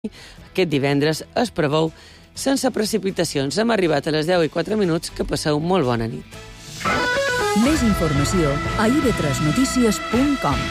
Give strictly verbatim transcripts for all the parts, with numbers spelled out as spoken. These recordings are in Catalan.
Aquest divendres es preveu sense precipitacions. Hem arribat a les deu i quatre minuts, que passeu molt bona nit. Més informació a i ve tres notícies punt com.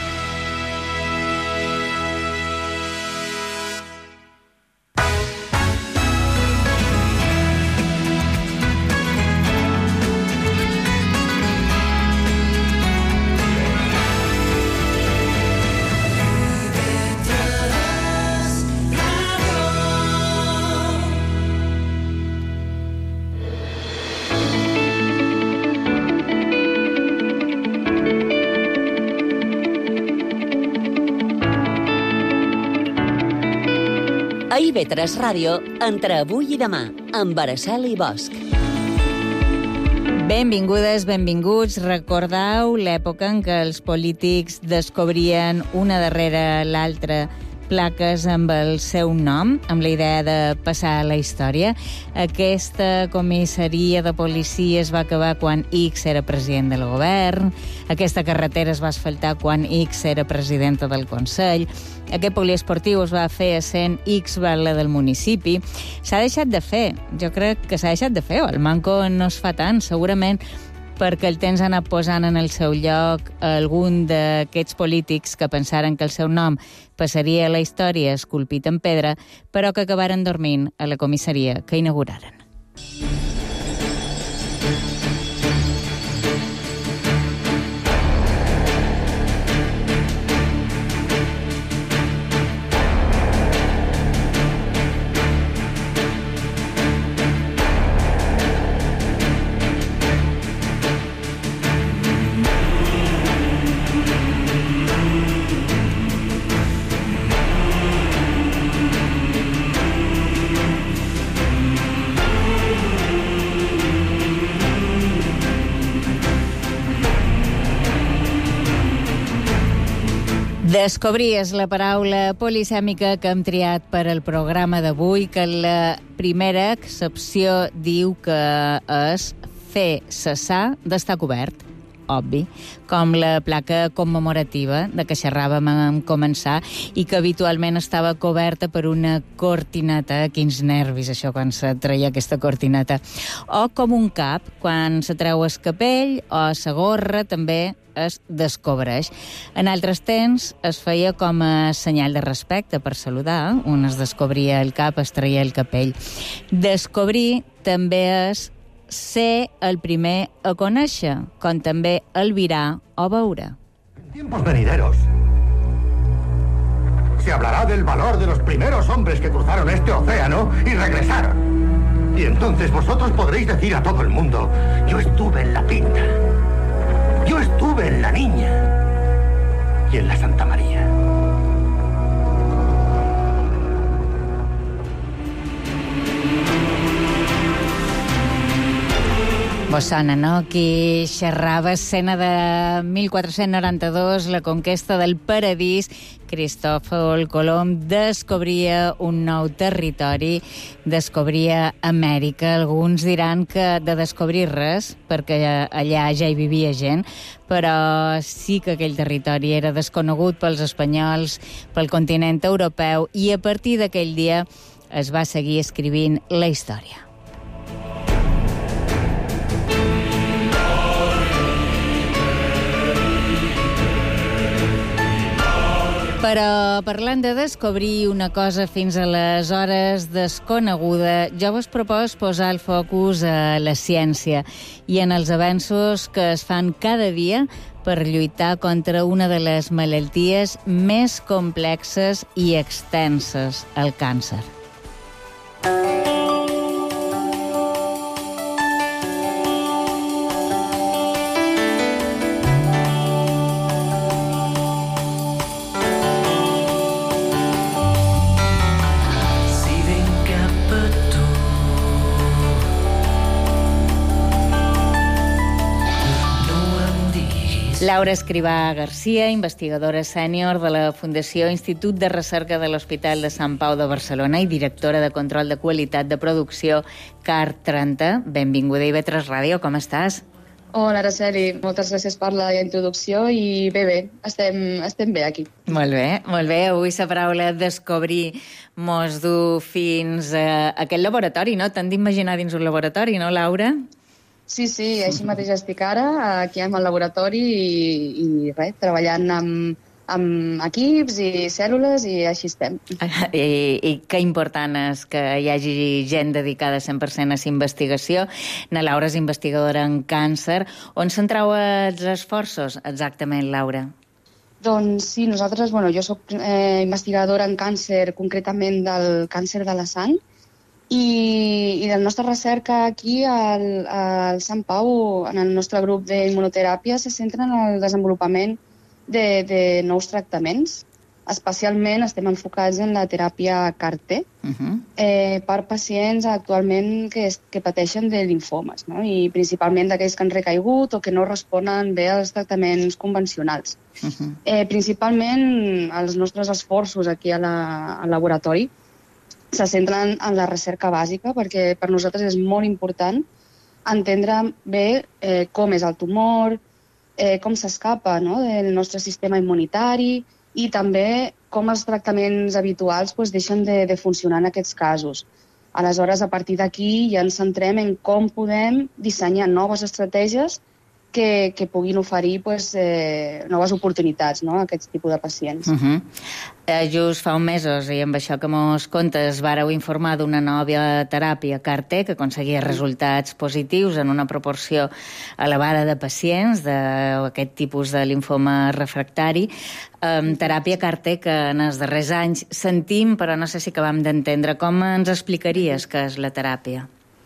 A i ve tres Ràdio, entre avui i demà, amb Araceli Bosch. Benvingudes, benvinguts. Recordeu l'època en què els polítics descobrien una darrere l'altra plaques amb el seu nom, amb la idea de passar a la història. Aquesta comissaria de policia es va acabar quan X era president del govern, aquesta carretera es va asfaltar quan X era presidenta del Consell, aquest poliesportiu es va fer essent X batlle del municipi. S'ha deixat de fer, jo crec que s'ha deixat de fer, o el manco no es fa tant, segurament perquè el temps ha anat posant en el seu lloc algun d'aquests polítics que pensaren que el seu nom passaria a la història esculpit en pedra, però que acabaren dormint a la comissaria que inauguraren. Descobrir és la paraula polisèmica que hem triat per al programa d'avui, que la primera accepció diu que és fer cessar d'estar cobert, obvi, com la placa commemorativa de què xerràvem en començar i que habitualment estava coberta per una cortineta. Quins nervis, això, quan se treia aquesta cortineta. O com un cap, quan se treu el capell, o la gorra també es descobreix. En altres temps es feia com a senyal de respecte per saludar. Un es descobria el cap, es treia el capell. Descobrir també és ser el primer a conèixer, com també albirar o veure. En tiempos venideros se hablará del valor de los primeros hombres que cruzaron este océano y regresaron. Y entonces vosotros podréis decir a todo el mundo: yo estuve en la Pinta, yo estuve en la Niña y en la Santa María. Vos sona, no? Qui xerrava escena de mil quatre-cents noranta-dos, la conquesta del paradís. Cristòfol Colom descobria un nou territori, descobria Amèrica. Alguns diran que de descobrir res, perquè allà ja hi vivia gent, però sí que aquell territori era desconegut pels espanyols, pel continent europeu, i a partir d'aquell dia es va seguir escrivint la història. Però parlant de descobrir una cosa fins aleshores desconeguda, jo vos propos posar el focus a la ciència i en els avenços que es fan cada dia per lluitar contra una de les malalties més complexes i extenses, el càncer. Laura Escrivà Garcia, investigadora sènior de la Fundació Institut de Recerca de l'Hospital de Sant Pau de Barcelona i directora de Control de Qualitat de Producció C A R trenta. Benvinguda a i ve tres Ràdio, com estàs? Hola, Araceli. Moltes gràcies per la introducció i bé, bé, estem, estem bé aquí. Molt bé, molt bé. Avui la paraula descobrir mos du fins a aquest laboratori, no? T'han d'imaginar dins un laboratori, no, Laura? Sí, sí, així mateix estic ara, aquí amb el laboratori i, i res, treballant amb, amb equips i cèl·lules i així estem. I, I que important és que hi hagi gent dedicada cent per cent a la investigació. Na Laura és investigadora en càncer. On centreu els esforços exactament, Laura? Doncs sí, nosaltres, bueno, jo soc eh, investigadora en càncer, concretament del càncer de la sang, i, i la nostra recerca aquí al, al Sant Pau, en el nostre grup d'immunoteràpia, se centra en el desenvolupament de, de nous tractaments. Especialment estem enfocats en la teràpia C A R T uh-huh. eh, per pacients actualment que, es, que pateixen de linfomes, no? I principalment d'aquells que han recaigut o que no responen bé als tractaments convencionals. Uh-huh. Eh, principalment els nostres esforços aquí a la, al laboratori se centren en la recerca bàsica perquè per nosaltres és molt important entendre bé eh, com és el tumor, eh, com s'escapa, no?, del nostre sistema immunitari i també com els tractaments habituals pues, deixen de, de funcionar en aquests casos. Aleshores, a partir d'aquí ja ens centrem en com podem dissenyar noves estratègies que, que puguin oferir pues, eh, noves oportunitats, no?, a aquest tipus de pacients. Uh-huh. eh, just fa uns mesos, i amb això que mos contes, vàreu informar d'una nova teràpia C A R T que aconseguia resultats positius en una proporció elevada de pacients d'aquest tipus de linfoma refractari. Um, teràpia C A R T que en els darrers anys sentim, però no sé si acabam d'entendre. Com ens explicaries què és la teràpia?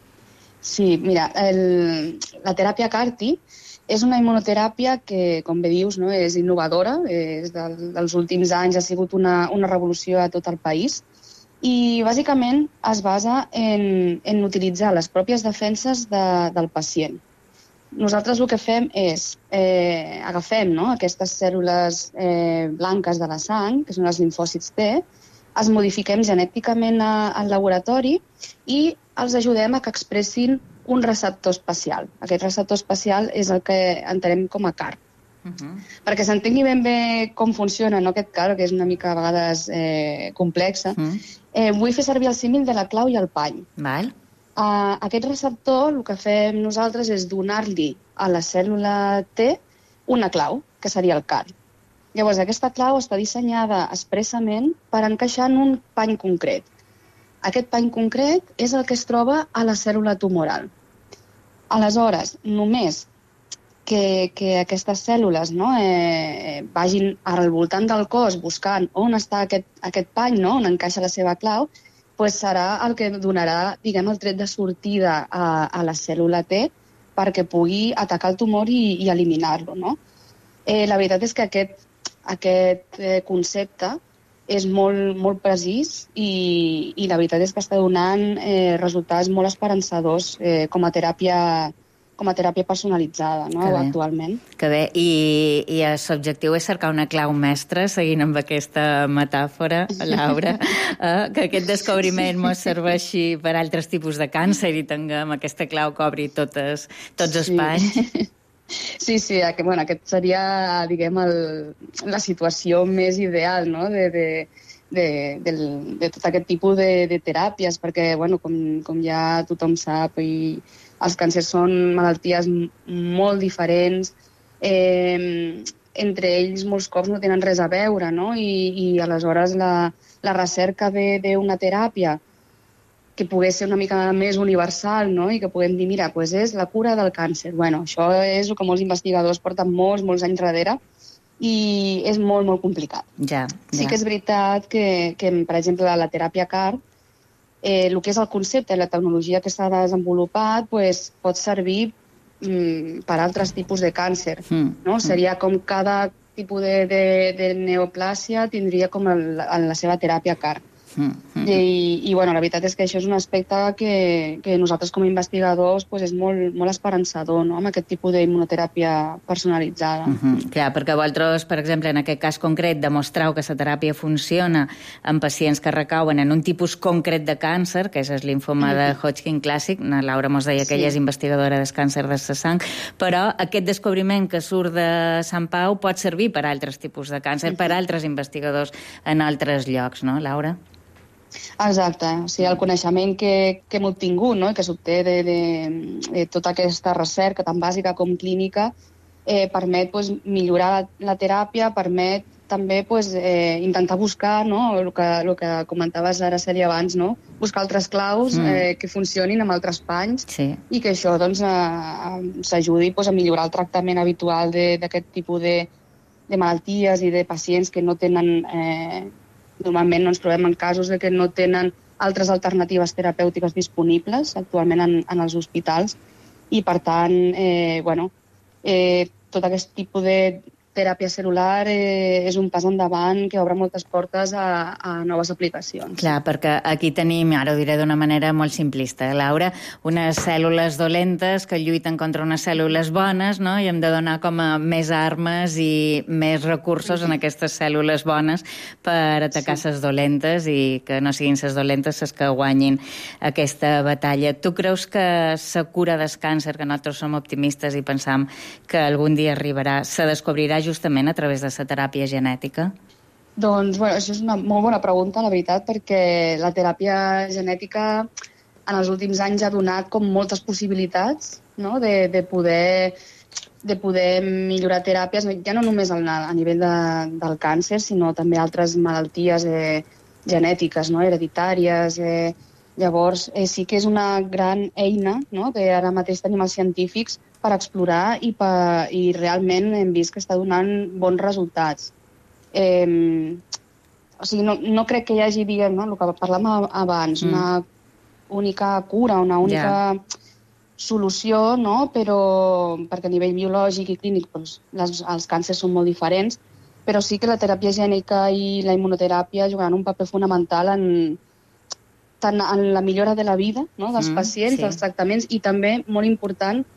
Sí, mira, el, la teràpia C A R T és una immunoteràpia que, com bé dius, no, és innovadora. És del, dels últims anys ha sigut una, una revolució a tot el país i, bàsicament, es basa en, en utilitzar les pròpies defenses de, del pacient. Nosaltres el que fem és eh, agafem no, aquestes cèl·lules eh, blanques de la sang, que són els linfòcits T, els modifiquem genèticament a, al laboratori i els ajudem a que expressin un receptor especial. Aquest receptor especial és el que entenem com a C A R. Uh-huh. Perquè s'entengui ben bé com funciona, no, aquest C A R, que és una mica a vegades eh, complexa, uh-huh. eh, vull fer servir el símil de la clau i el pany. Val. Uh, aquest receptor, el que fem nosaltres és donar-li a la cèl·lula T una clau, que seria el C A R. Llavors, aquesta clau està dissenyada expressament per encaixar en un pany concret. Aquest pany concret és el que es troba a la cèl·lula tumoral. Aleshores, només que, que aquestes cèl·lules no, eh, vagin al voltant del cos buscant on està aquest, aquest pany, no, on encaixa la seva clau, pues serà el que donarà, diguem, el tret de sortida a, a la cèl·lula T perquè pugui atacar el tumor i, i eliminar-lo, no? Eh, la veritat és que aquest, aquest eh, concepte és molt, molt precís i, i la veritat és que està donant eh, resultats molt esperançadors eh, com a teràpia com a teràpia personalitzada, no?, actualment. Que bé. I, i l'objectiu és cercar una clau mestra, seguint amb aquesta metàfora, Laura, eh, que aquest descobriment sí. Mos serveixi per altres tipus de càncer i tinguem aquesta clau que obri totes, tots els sí. panys. Sí, sí, aquest, bueno, aquest seria, diguem, el, la situació més ideal, no?, de, de, de, de, de tot aquest tipus de, de teràpies, perquè, bueno, com, com ja tothom sap, i els càncers són malalties molt diferents, eh, entre ells molts cops no tenen res a veure, no?, i, i aleshores la, la recerca d'una teràpia que pogués ser una mica més universal, no?, i que puguem dir, mira, pues és la cura del càncer. Bueno, això és el que molts investigadors porten molts, molts anys darrere i és molt, molt complicat. Ja, ja. Sí que és veritat que, que per exemple, la teràpia C A R, eh, el que és el concepte i la tecnologia que s'ha desenvolupat, pues, pot servir mm, per altres tipus de càncer. Mm. No? Seria com cada tipus de, de, de neoplàsia tindria com el, la seva teràpia C A R. Mm, mm. I, i bueno, la veritat és que això és un aspecte que, que nosaltres com a investigadors pues, és molt, molt esperançador, no?, amb aquest tipus d'immunoteràpia personalitzada. Mm -hmm. Clar, perquè vosaltres, per exemple, en aquest cas concret, demostreu que la teràpia funciona en pacients que recauen en un tipus concret de càncer, que és el linfoma mm -hmm. de Hodgkin clàssic. La Laura mos deia que ella és investigadora del càncer de la sang, però aquest descobriment que surt de Sant Pau pot servir per a altres tipus de càncer, mm -hmm. per a altres investigadors en altres llocs, no, Laura? Exacte, o sigui, el coneixement que, que hem obtingut, no?, que s'obté de, de, de tota aquesta recerca tan bàsica com clínica, eh, permet pues, millorar la, la teràpia, permet també pues, eh, intentar buscar, no?, el que, el que comentaves ara, Cèlia, abans, no?, buscar altres claus mm. eh, que funcionin amb altres panys, sí. I que això doncs, eh, s'ajudi pues, a millorar el tractament habitual d'aquest tipus de, de malalties i de pacients que no tenen... Eh, Normalment no ens trobem en casos de que no tenen altres alternatives terapèutiques disponibles actualment en, en els hospitals i, per tant, eh, bueno, eh, tot aquest tipus de teràpia cel·lular eh, és un pas endavant que obre moltes portes a, a noves aplicacions. Clar, perquè aquí tenim, ara ho diré d'una manera molt simplista, Laura, unes cèl·lules dolentes que lluiten contra unes cèl·lules bones, no?, i hem de donar com a més armes i més recursos en aquestes cèl·lules bones per atacar les sí. dolentes i que no siguin les dolentes les que guanyin aquesta batalla. Tu creus que la cura del càncer, que nosaltres som optimistes i pensam que algun dia arribarà, se descobrirà justament a través de la teràpia genètica? Doncs, bueno, això és una molt bona pregunta, la veritat, perquè la teràpia genètica en els últims anys ha donat com moltes possibilitats, no?, de, de, poder, de poder millorar teràpies, ja no només a, a nivell de, del càncer, sinó també altres malalties eh, genètiques, no?, hereditàries. Eh, llavors, eh, sí que és una gran eina, no?, que ara mateix tenim els científics per explorar i, per, i realment hem vist que està donant bons resultats. Eh, o sigui, no, no crec que hi hagi, diguem, no, el que parlàvem abans, mm. una única cura, una única yeah. solució, no?, però perquè a nivell biològic i clínic doncs, les, els càncers són molt diferents, però sí que la teràpia gènica i la immunoteràpia jugaran un paper fonamental en, tant en la millora de la vida, no?, dels mm, pacients, sí. dels tractaments, i també, molt important,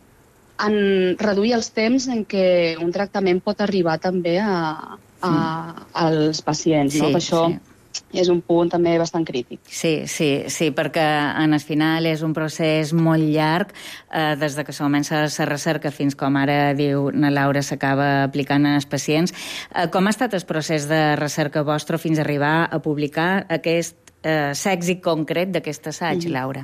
en reduir els temps en què un tractament pot arribar també a, a, als pacients. Sí, no? Per això sí. és un punt també bastant crític. Sí, sí, sí, perquè en el final és un procés molt llarg, eh, des de que comença la recerca fins com ara diu na Laura s'acaba aplicant en els pacients. Eh, com ha estat el procés de recerca vostre fins a arribar a publicar aquest eh, èxit concret d'aquest assaig, mm-hmm. Laura?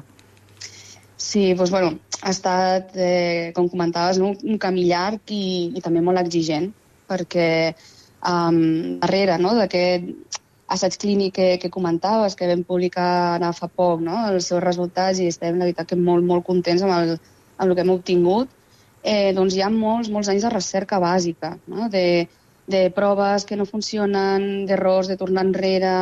Sí, doncs, bueno, ha estat, eh, com comentaves, no? un camí llarg i, i també molt exigent, perquè um, darrere no? d'aquest assaig clínic que, que comentaves, que vam publicar ara fa poc, no? els seus resultats, i estem, la veritat, que molt, molt contents amb el, amb el que hem obtingut, eh, doncs hi ha molts, molts anys de recerca bàsica, no? de, de proves que no funcionen, d'errors, de tornar enrere.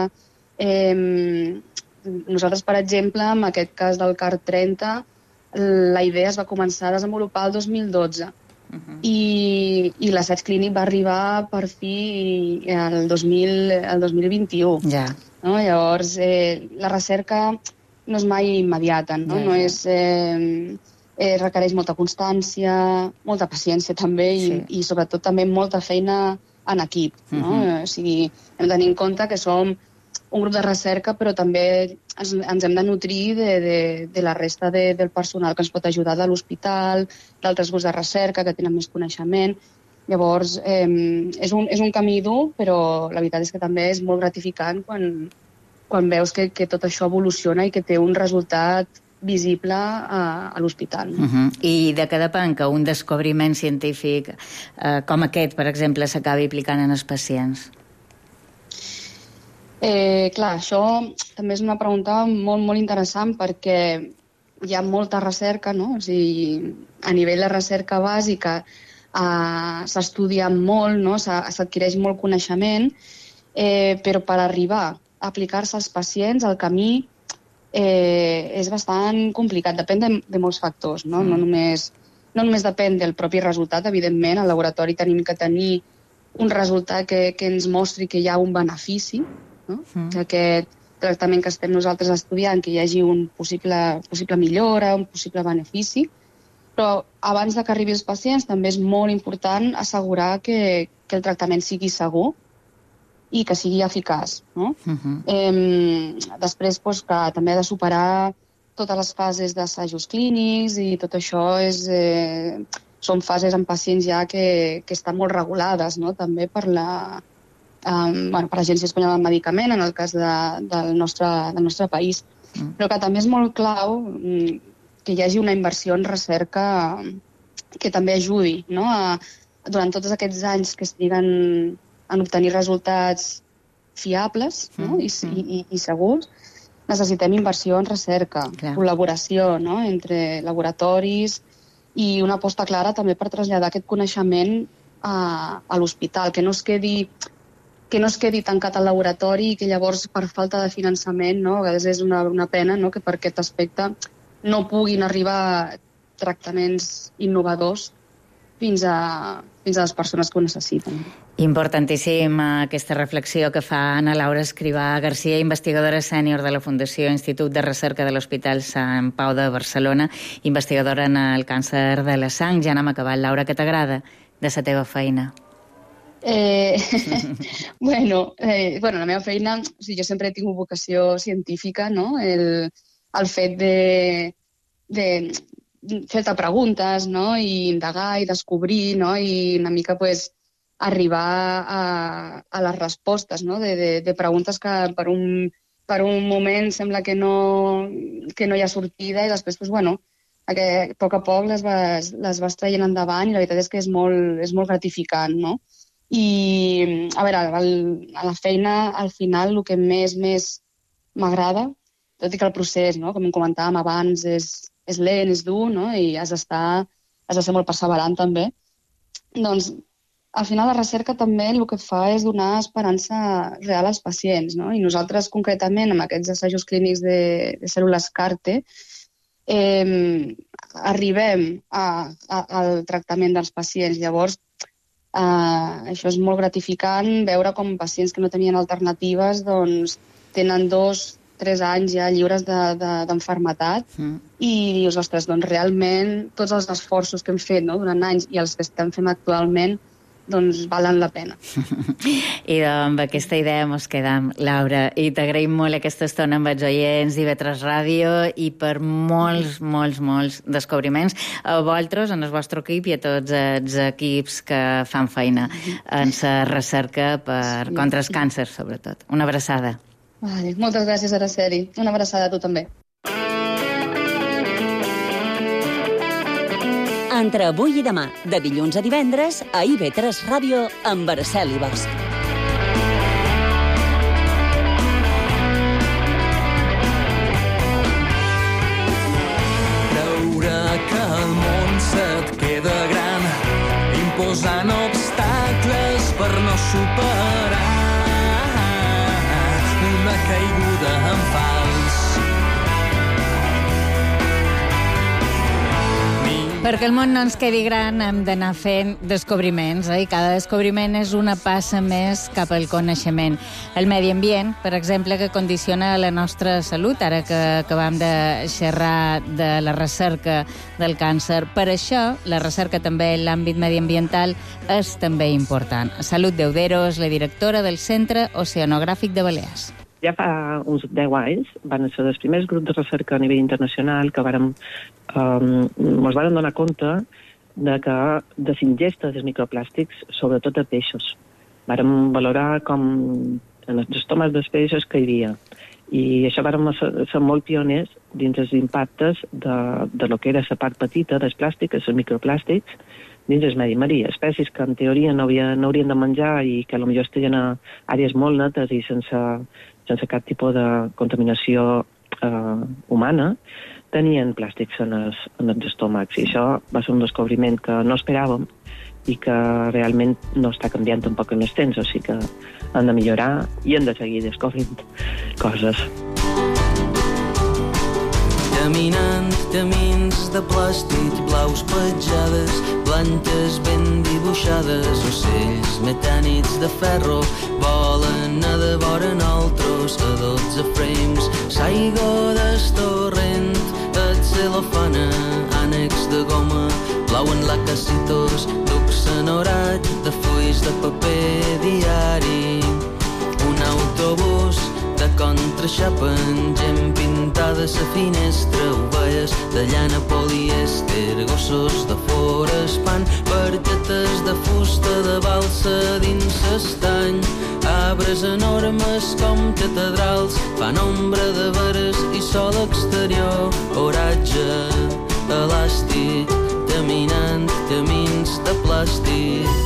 Eh, nosaltres, per exemple, en aquest cas del C A R trenta, la idea es va començar a desenvolupar el dos mil dotze uh-huh. i, i l'assaig clínic va arribar per fi el dos mil, el dos mil vint-i-u. Yeah. No? Llavors, eh, la recerca no és mai immediata, no, yeah, no és, eh, eh, requereix molta constància, molta paciència també i, sí. i sobretot també molta feina en equip. No? Uh-huh. O sigui, hem de tenir en compte que som un grup de recerca, però també ens, ens hem de nutrir de, de, de la resta de, del personal que ens pot ajudar de l'hospital, d'altres grups de recerca que tenen més coneixement. Llavors, eh, és, un, és un camí dur, però la veritat és que també és molt gratificant quan, quan veus que, que tot això evoluciona i que té un resultat visible a, a l'hospital. Uh-huh. I de què depèn que un descobriment científic eh, com aquest, per exemple, s'acabi aplicant en els pacients? Eh, clar, això també és una pregunta molt, molt interessant perquè hi ha molta recerca, no? O sigui, a nivell de recerca bàsica eh, s'estudia molt, no? S'adquireix molt coneixement, eh, però per arribar a aplicar-se als pacients el camí eh, és bastant complicat, depèn de, de molts factors, no? Mm. No només, no només depèn del propi resultat, evidentment, al laboratori tenim que tenir un resultat que, que ens mostri que hi ha un benefici, no? Mm. Que aquest, tractament que estem nosaltres estudiant, que hi hagi un possible, possible millora, un possible benefici, però abans de que arribi als pacients també és molt important assegurar que, que el tractament sigui segur i que sigui eficaç. No? Uh-huh. eh, després, doncs, que també ha de superar totes les fases d'assajos clínics i tot això és, eh, són fases en pacients ja que, que estan molt regulades, no? També per la um, bueno, per l'Agència Espanyola del Medicament, en el cas de, del, nostre, del nostre país. Uh-huh. Però que també és molt clau que hi hagi una inversió en recerca que també ajudi, no? A, durant tots aquests anys que es triguen en obtenir resultats fiables, no? I, i, i segurs, necessitem inversió en recerca, Clar. col·laboració, no? Entre laboratoris i una aposta clara també per traslladar aquest coneixement a, a l'hospital, que no es quedi que no es quedi tancat al laboratori i que llavors per falta de finançament, no? A vegades és una, una pena, no? Que per aquest aspecte no puguin arribar tractaments innovadors fins a, fins a les persones que ho necessiten. Importantíssim aquesta reflexió que fa Ana Laura Escrivà Garcia, investigadora sènior de la Fundació Institut de Recerca de l'Hospital Sant Pau de Barcelona, investigadora en el càncer de la sang. Ja n'hem acabat. Laura, què t'agrada de la teva feina? Eh, bueno, eh, bueno, la meva feina, o sigui, jo sempre he tingut vocació científica, no? El, el fet de, de fer-te preguntes, no? I indagar i descobrir, no? I una mica, pues, arribar a, a les respostes, no? De, de, de preguntes que per un, per un moment sembla que no, que no hi ha sortida i després, pues, bueno, que a poc a poc les vas, les vas traient endavant i la veritat és que és molt, és molt gratificant, no? I, a veure, el, a la feina, al final, el que més, més m'agrada, tot i que el procés, no? Com comentàvem abans, és, és lent, és dur, no? I has d'estar, has de ser molt perseverant també, doncs al final la recerca també el que fa és donar esperança real als pacients, no? I nosaltres concretament amb aquests assajos clínics de, de cèl·lules CAR-T eh, arribem a, a, al tractament dels pacients. Llavors, eh, això és molt gratificant, veure com pacients que no tenien alternatives doncs, tenen dos, tres anys ja lliures d'enfermetat de, de, mm. i dius, ostres, doncs realment tots els esforços que hem fet, no? Durant anys i els que estem fent actualment doncs valen la pena. I amb aquesta idea mos quedam, Laura, i t'agraïm molt aquesta estona amb els oients d'I V tres Ràdio i per molts, molts, molts descobriments a vosaltres, en el vostre equip i a tots els equips que fan feina en la recerca per, contra els càncers, sobretot. Una abraçada. Vale, moltes gràcies, Araceli. Una abraçada a tu també. Entre avui i demà, de dilluns a divendres, a I V tres Ràdio amb Araceli Bosch. Creure que el món se't queda gran, imposant obstacles per no superar una caiguda en fals. Perquè el món no ens quedi gran hem d'anar fent descobriments, eh? I cada descobriment és una passa més cap al coneixement. El medi ambient, per exemple, que condiciona la nostra salut, ara que acabam de xerrar de la recerca del càncer. Per això, la recerca també en l'àmbit mediambiental és també important. Salut Deudero és la directora del Centre Oceanogràfic de Balears. Ja fa uns deu anys van ser els primers grups de recerca a nivell internacional que vàrem, um, ens vàrem donar compte de que de l'ingesta dels microplàstics, sobretot a peixos. Vàrem valorar com en els estomes dels peixos que hi havia. I això vàrem ser, ser molt pioners dins els impactes de, de lo que era la part petita dels plàstics, els microplàstics, dins el medi marí. Espècies que en teoria no, havia, no haurien de menjar i que potser estaven a àrees molt netes i sense, sense cap tipus de contaminació eh, humana, tenien plàstics en els, en els estómacs. I això va ser un descobriment que no esperàvem i que realment no està canviant tampoc en els temps, o sigui que han de millorar i han de seguir descobrint coses. Caminant camins de plàstic, blaus petjades, blanques ben dibuixades, ocells metànics de ferro volen a devora nosaltres a dotze frames. S'aigua d'estorrent, el celofana, ànecs de goma, plauen la cassitos, ducs enorat de fulls de paper diari. Un autobús de contraxapen, gent pintada a la finestra, ovelles de llana polièster, gossos de forespan, barquetes de fusta de balsa dins l'estany, arbres enormes com catedrals, fan ombra de veres i sol exterior, oratge elàstic, caminant camins de plàstic.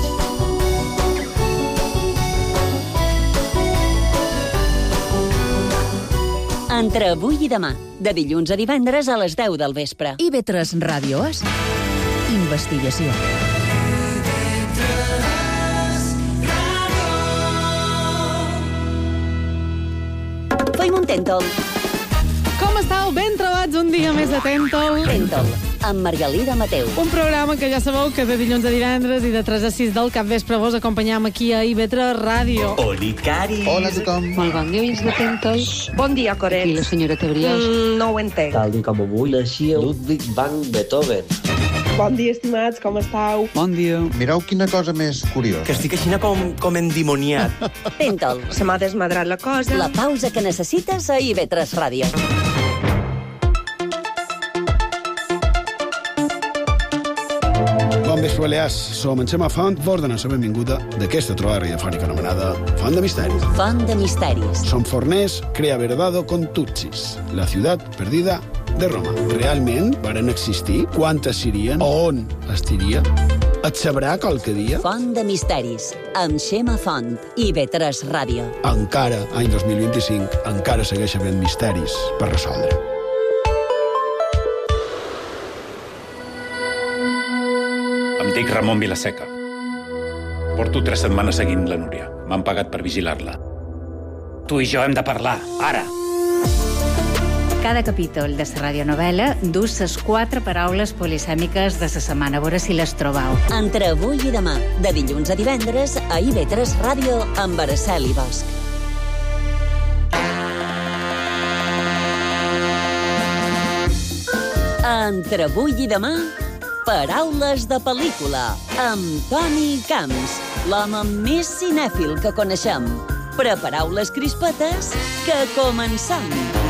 Entre avui i demà, de dilluns a divendres a les deu del vespre. I ve tres Ràdio és investigació. Feim un Tèntol. Com estàu? Ben trobats un dia més de Tèntol. Tèntol, amb Margalida Mateu. Un programa que ja sabeu que de dilluns a divendres i de tres a sis del capvespre vos acompanyam aquí a I V tres Ràdio. Oli, Cari. Hola a tothom. Molt bon dia, oients de Tèntol. Bon dia, Coret. Aquí la senyora Tebriós. Mm, no ho entenc. Tal i com avui naixia Ludwig van Beethoven. Bon dia, estimats, com estàu? Bon dia. Mireu quina cosa més curiosa. Que estic així com, com endimoniat. Tèntol. Se m'ha desmadrat la cosa. La pausa que necessites a I V tres Ràdio. Bon vespre, Balears. Som en Xema Font, vos donem la benvinguda d'aquesta trobada radiofònica anomenada Font de Misteris. Font de Misteris. Som forners, crea verdado con Tutsis, la ciutat perdida de Roma. Realment varen existir? Quantes serien? On estiria? Et sabrà qualque dia? Font de Misteris, amb Xema Font, I V tres Ràdio. Encara, any dos mil vint-i-cinc, encara segueix havent misteris per resoldre. Em dic Ramon Vilaseca. Porto tres setmanes seguint la Núria. M'han pagat per vigilar-la. Tu i jo hem de parlar, ara! Cada capítol de la radionovela dus les quatre paraules polisèmiques de la setmana. A veure si les trobau. Entre avui i demà, de dilluns a divendres, a I V tres Ràdio, amb Araceli Bosch. Entre avui i demà, paraules de pel·lícula, amb Toni Camps, l'home més cinèfil que coneixem. Prepareu les crispetes, que comencem!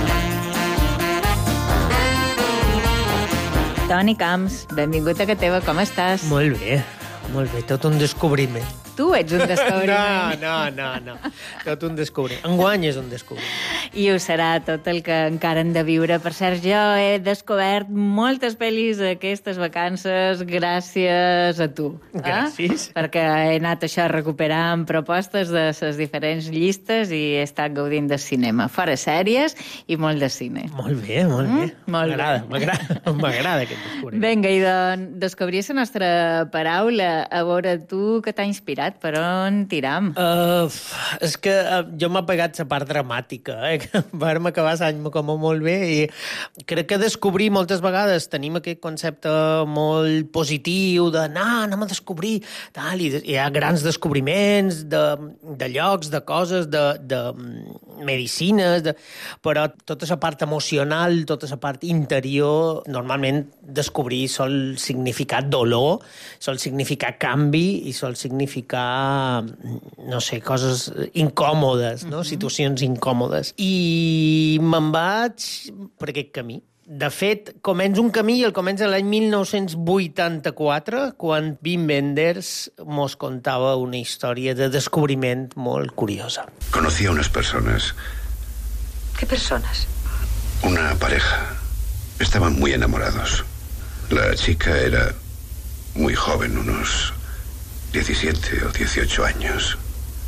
Toni Camps, benvingut a casa teva, com estàs? Molt bé, molt bé, tot un descobriment. Tu ets un descobriment. No, no, no, no. Tot un descobriment. Enguany és un descobriment. I ho serà tot el que encara hem de viure. Per cert, jo he descobert moltes pel·lis aquestes vacances gràcies a tu. Gràcies. Eh? Perquè he anat això recuperant propostes de les diferents llistes i he estat gaudint de cinema. Fora sèries i molt de cine. Molt bé, molt bé. Mm? Molt m'agrada, bé. m'agrada, m'agrada aquest descobriment. Vinga, i doncs descobrir la nostra paraula. A veure, tu què t'ha inspirat? Per on tiram? Uh, és que uh, jo m'ha pegat la part dramàtica, eh? Que vam acabar l'any com molt bé i crec que descobrir moltes vegades tenim aquest concepte molt positiu de anar, anem a descobrir, tal, i hi ha grans descobriments de, de llocs, de coses, de, de medicines, de... però tota la part emocional, tota la part interior, normalment descobrir sol significar dolor, sol significar canvi i sol significar no sé, coses incòmodes, no? Uh-huh. Situacions incòmodes. I me'n vaig per aquest camí. De fet, comença un camí i el comença l'any mil nou-cents vuitanta-quatre, quan Wim Wenders mos contava una història de descobriment molt curiosa. Conocí a unas personas. ¿Qué personas? Una pareja. Estaban muy enamorados. La chica era muy joven, unos diecisiete o dieciocho años.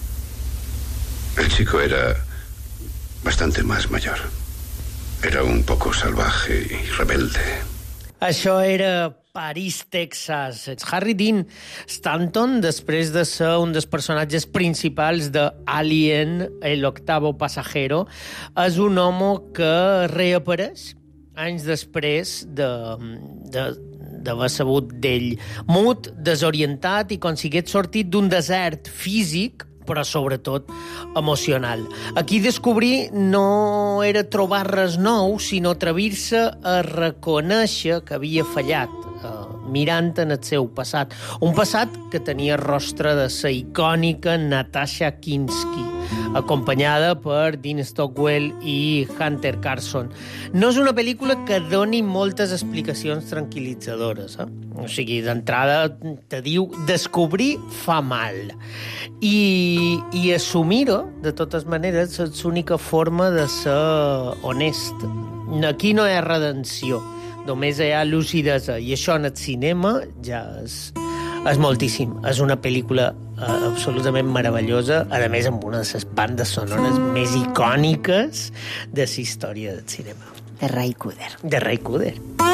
El chico era bastante más mayor. Era un poco salvaje y rebelde. Això era París, Texas. Harry Dean Stanton, després de ser un dels personatges principals de Alien, el octavo pasajero, és un home que reapareix anys després de, de, d'haver sabut d'ell. Mut, desorientat i com si hagués sortit d'un desert físic, però sobretot emocional. Aquí descobrir no era trobar res nou, sinó atrevir-se a reconèixer que havia fallat, eh, mirant en el seu passat. Un passat que tenia rostre de sa icònica Natasha Kinski, acompanyada per Dean Stockwell i Hunter Carson. No és una pel·lícula que doni moltes explicacions tranquil·litzadores. Eh? O sigui, d'entrada te diu descobrir fa mal. I, i assumir-ho, de totes maneres, és l'única forma de ser honest. Aquí no hi ha redenció, només hi ha lucidesa, i això en el cinema ja és, és moltíssim. És una pel·lícula eh, absolutament meravellosa, a més amb una de les bandes sonores més icòniques de la història del cinema. De Ray Cooder. De Ray Cooder.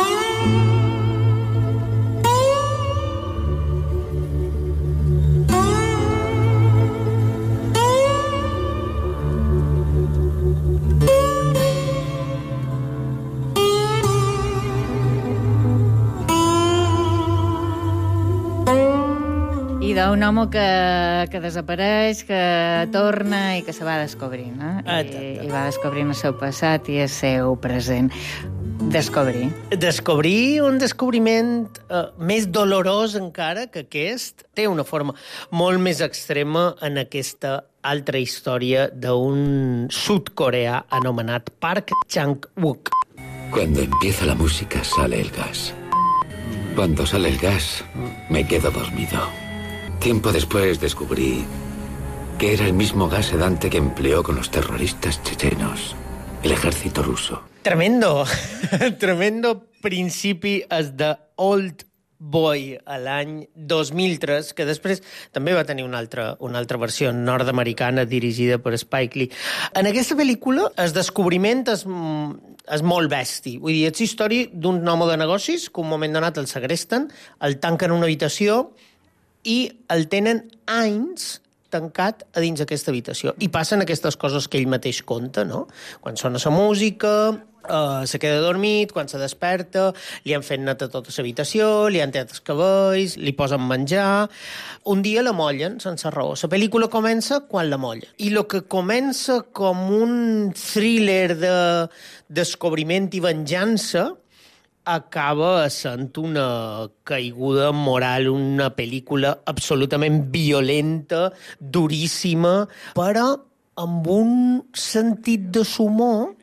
Un home que, que desapareix, que torna i que se va descobrint, eh? I, i va descobrint el seu passat i el seu present. Descobrir. Descobrir un descobriment eh, més dolorós encara que aquest té una forma molt més extrema en aquesta altra història d'un sud-coreà anomenat Park Chang-wook. Cuando empieza la música sale el gas. Cuando sale el gas me quedo dormido. Tiempo después descubrí que era el mismo gas sedante que empleó con los terroristas chechenos, el ejército ruso. Tremendo, tremendo principi és de Old Boy a l'any dos mil tres, que després també va tenir una altra, una altra versió nord-americana dirigida per Spike Lee. En aquesta pel·lícula el descobriment és, és molt besti. Vull dir, és la història d'un home de negocis que un moment donat el segresten, el tanquen en una habitació i el tenen anys tancat a dins aquesta habitació. I passen aquestes coses que ell mateix conta, no? Quan sona la música, eh, se queda dormit, quan se desperta, li han fet neta tota l'habitació, li han tret els cabells, li posen menjar. Un dia la mollen sense raó. La pel·lícula comença quan la mollen. I el que comença com un thriller de descobriment i venjança acaba sent una caiguda moral, una pel·lícula absolutament violenta, duríssima, però amb un sentit de humor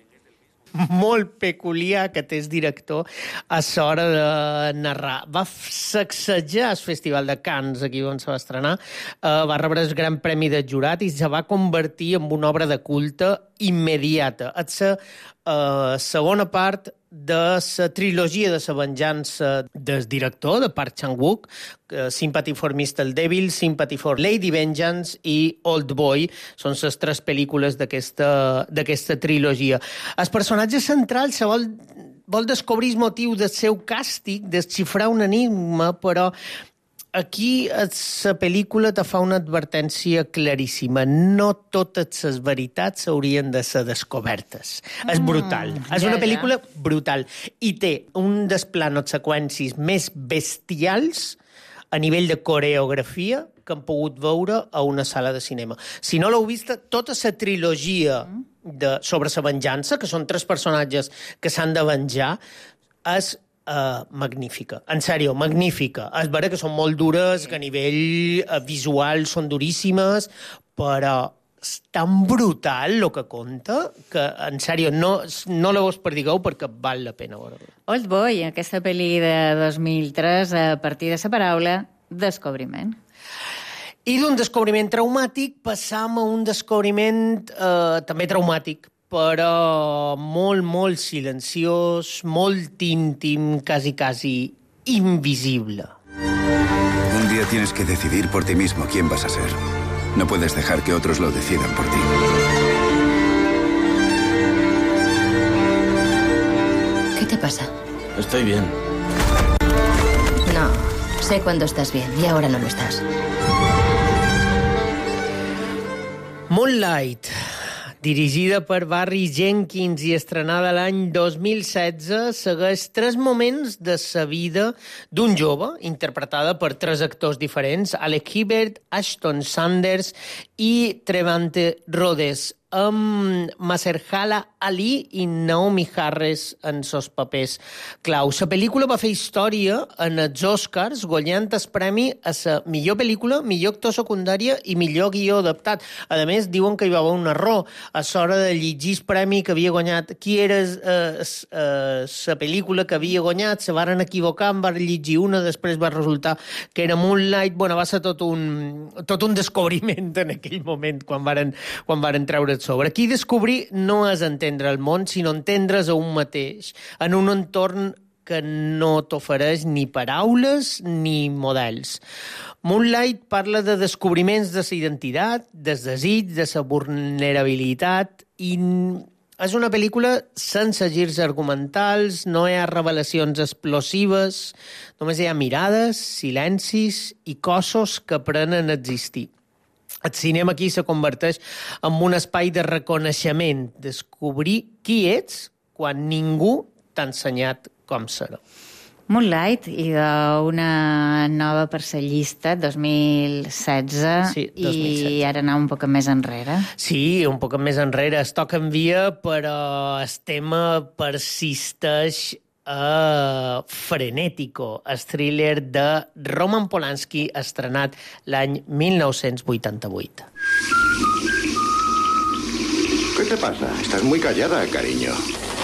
molt peculiar que té el director a l'hora de narrar. Va sacsejar el Festival de Cannes, aquí on se va estrenar, eh, va rebre el Gran Premi de Jurat i se va convertir en una obra de culte immediata. És la eh, segona part de la trilogia de la venjança del director, de Park Chan-wook, uh, Sympathy for mister Devil, Sympathy for Lady Vengeance i Old Boy. Són les tres pel·lícules d'aquesta trilogia. El personatge central se vol, vol descobrir el motiu del seu càstig, desxifrar un enigma, però aquí la pel·lícula te fa una advertència claríssima. No totes les veritats haurien de ser descobertes. Mm, és brutal. Ja, és una pel·lícula ja. brutal. I té un dels planos seqüències més bestials a nivell de coreografia que hem pogut veure a una sala de cinema. Si no l'heu vista, tota la trilogia de, sobre la venjança, que són tres personatges que s'han de venjar, és Uh, magnífica, en sèrio, magnífica. És vera que són molt dures, que a nivell uh, visual són duríssimes, però és tan brutal el que conta que, en sèrio, no, no la vos perdigueu perquè val la pena veure-la. Old Boy, aquesta pel·li de dos mil tres, a partir de la paraula descobriment. I d'un descobriment traumàtic passam a un descobriment uh, també traumàtic, però molt, molt silenciós, molt íntim, quasi, quasi invisible. Un día tienes que decidir por ti mismo quién vas a ser. No puedes dejar que otros lo decidan por ti. ¿Qué te pasa? Estoy bien. No, sé cuándo estás bien y ahora no lo estás. Moonlight. Dirigida per Barry Jenkins i estrenada l'any dos mil setze, segueix tres moments de sa vida d'un jove, interpretada per tres actors diferents, Alec Hibbert, Ashton Sanders i Trevante Rhodes, amb Mahershala Ali i Naomi Harris en sos papers clau. La pel·lícula va fer història en els Oscars, guanyant el premi a la millor pel·lícula, millor actor secundària i millor guió adaptat. A més, diuen que hi va haver un error. A l'hora de llegir el premi que havia guanyat, qui era la eh, eh, pel·lícula que havia guanyat, se varen equivocar, en van llegir una, després va resultar que era Moonlight. Bueno, va ser tot un, tot un descobriment en aquell moment, quan varen, quan varen treure sobre. Aquí descobrir no és entendre el món, sinó entendre's a un mateix, en un entorn que no t'ofereix ni paraules ni models. Moonlight parla de descobriments de la identitat, del desig, de la vulnerabilitat, i és una pel·lícula sense girs argumentals, no hi ha revelacions explosives, només hi ha mirades, silencis i cossos que aprenen a existir. El cinema aquí se converteix en un espai de reconeixement, descobrir qui ets quan ningú t'ha ensenyat com ser-ho. Moonlight, i d'una nova per la llista, dos mil setze, sí, dos mil setze. I ara anar un poc més enrere. Sí, un poc més enrere. Es toca en via, però el tema persisteix a Frenético, el thriller de Roman Polanski, estrenat l'any mil nou-cents vuitanta-vuit. ¿Qué te pasa? Estás muy callada, cariño.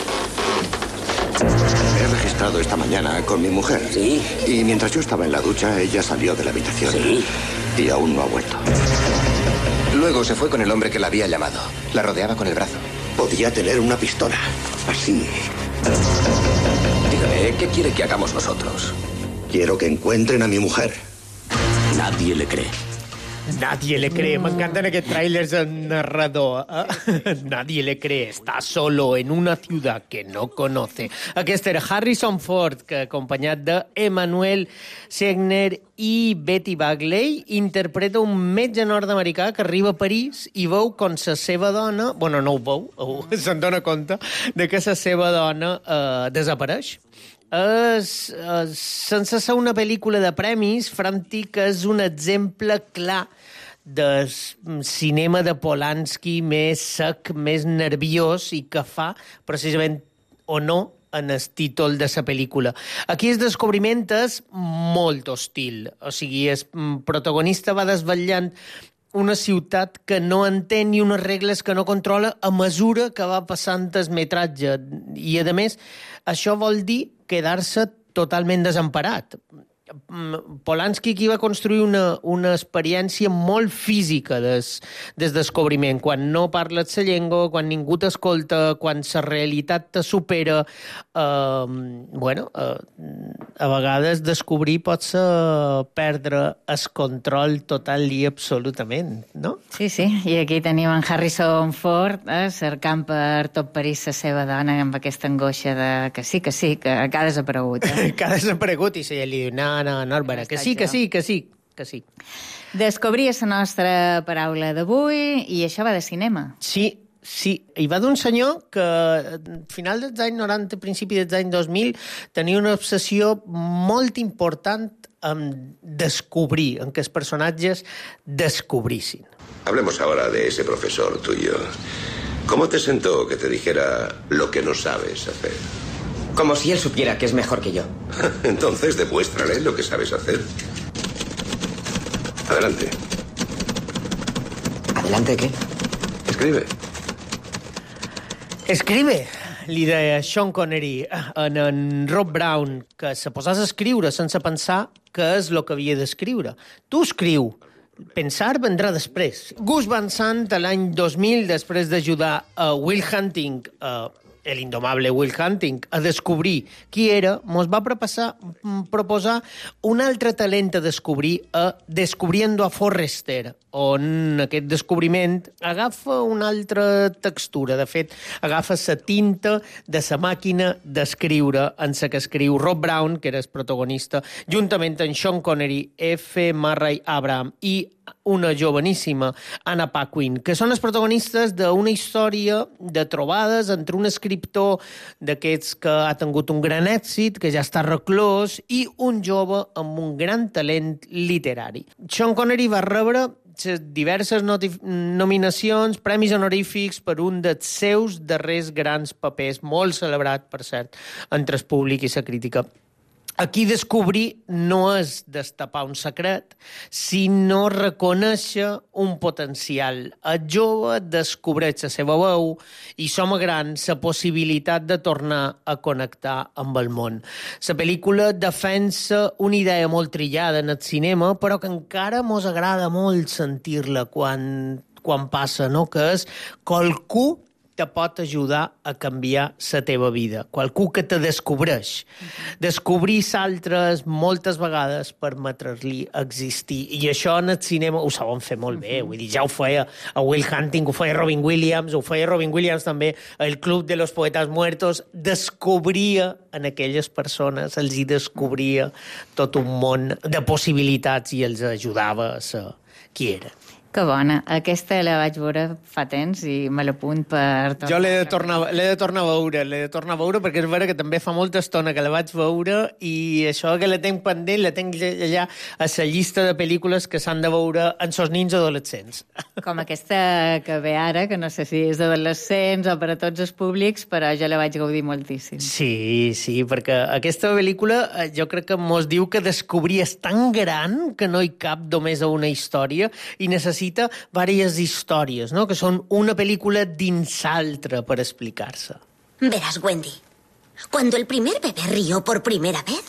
Me he registrado esta mañana con mi mujer. Sí. Y mientras yo estaba en la ducha, ella salió de la habitación. Sí. Y aún no ha vuelto. Luego se fue con el hombre que la había llamado. La rodeaba con el brazo. Podía tener una pistola. Así. Dígame, ¿qué quiere que hagamos nosotros? Quiero que encuentren a mi mujer. Nadie le cree. Nadie le cree. M'encanten aquests trailers en narrador. Eh? Nadie le cree. Està solo en una ciudad que no conoce. Aquest era Harrison Ford, que acompanyat de Emmanuel Segner i Betty Bagley interpreta un metge nord-americà que arriba a París i veu com la seva dona... Bueno, no ho veu, se'n dona compte de que la seva dona eh, desapareix. És, és, sense ser una pel·lícula de premis, Frantic és un exemple clar del cinema de Polanski més sec, més nerviós i que fa, precisament, o no, en el títol de la pel·lícula. Aquí el descobriment és molt hostil. O sigui, el protagonista va desvetllant una ciutat que no entén ni unes regles que no controla a mesura que va passant el metratge. I, a més, això vol dir quedar-se totalment desemparat. Polanski aquí va construir una, una experiència molt física des, des descobriment, quan no parles la llengua, quan ningú t'escolta, quan la realitat te supera. Eh, bueno, eh, a vegades descobrir pot ser perdre el control total i absolutament, no? Sí, sí, i aquí tenim en Harrison Ford eh, cercant per tot París la seva dona amb aquesta angoixa de que sí, que sí, que, que ha desaparegut. Eh? Que ha desaparegut i se li diu, no, no, Norbert, que sí, que sí, que sí, que sí. Descobrir la nostra paraula d'avui i això va de cinema. Sí, sí. Hi va d'un senyor que a final dels anys noranta, principi dels anys dos mil, tenia una obsessió molt important en descobrir, en que els personatges descobrissin. Hablemos ahora de ese profesor tuyo. ¿Cómo te sentó que te dijera lo que no sabes hacer? Como si él supiera que es mejor que yo. Entonces demuéstrale lo que sabes hacer. Adelante. ¿Adelante qué? Escribe. Escribe, li deia Sean Connery en, en Rob Brown, que se posàs a escriure sense pensar què és el que havia d'escriure. Tu escriu. Pensar vendrà després. Gus Van Sant, l'any dos mil, després d'ajudar a Will Hunting, a el indomable Will Hunting, a descobrir qui era, mos va proposar, proposar un altre talent a descobrir, a Descubriendo a Forrester, on aquest descobriment agafa una altra textura. De fet, agafa la tinta de la màquina d'escriure en la que escriu Rob Brown, que era el protagonista, juntament amb Sean Connery, F. Murray Abraham i una joveníssima Anna Paquin, que són els protagonistes d'una història de trobades entre un escriptor d'aquests que ha tingut un gran èxit, que ja està reclòs, i un jove amb un gran talent literari. Sean Connery va rebre diverses nominacions, premis honorífics per un dels seus darrers grans papers, molt celebrat, per cert, entre el públic i la crítica. Aquí descobrir no és destapar un secret, sinó reconèixer un potencial. El jove descobreix la seva veu i som grans la possibilitat de tornar a connectar amb el món. La pel·lícula defensa una idea molt trillada en el cinema, però que encara mos agrada molt sentir-la quan, quan passa, no? Que és qualcú te pot ajudar a canviar la teva vida. Qualcú que te descobreix. Descobrir s'altres moltes vegades permetre-li existir. I això en el cinema ho saben fer molt bé. Vull dir, ja ho feia a Will Hunting, ho feia Robin Williams, ho feia Robin Williams també, el Club de los Poetas Muertos. Descobria en aquelles persones, els hi descobria tot un món de possibilitats i els ajudava a ser qui eren. Que bona. Aquesta la vaig veure fa temps i me l'apunt per... Jo l'he de, tornar, l'he de tornar a veure, l'he de tornar a veure perquè és vera que també fa molta estona que la vaig veure i això que la tenc pendent, la tenc allà a la llista de pel·lícules que s'han de veure en sos nins adolescents. Com aquesta que ve ara, que no sé si és d'adolescents o per a tots els públics, però jo la vaig gaudir moltíssim. Sí, sí, perquè aquesta pel·lícula jo crec que mos diu que descobrir és tan gran que no hi cap només a una història i necessita varias historias, ¿no? Que son una película dins altra per explicar-se. Verás, Wendy, cuando el primer bebé rió por primera vez,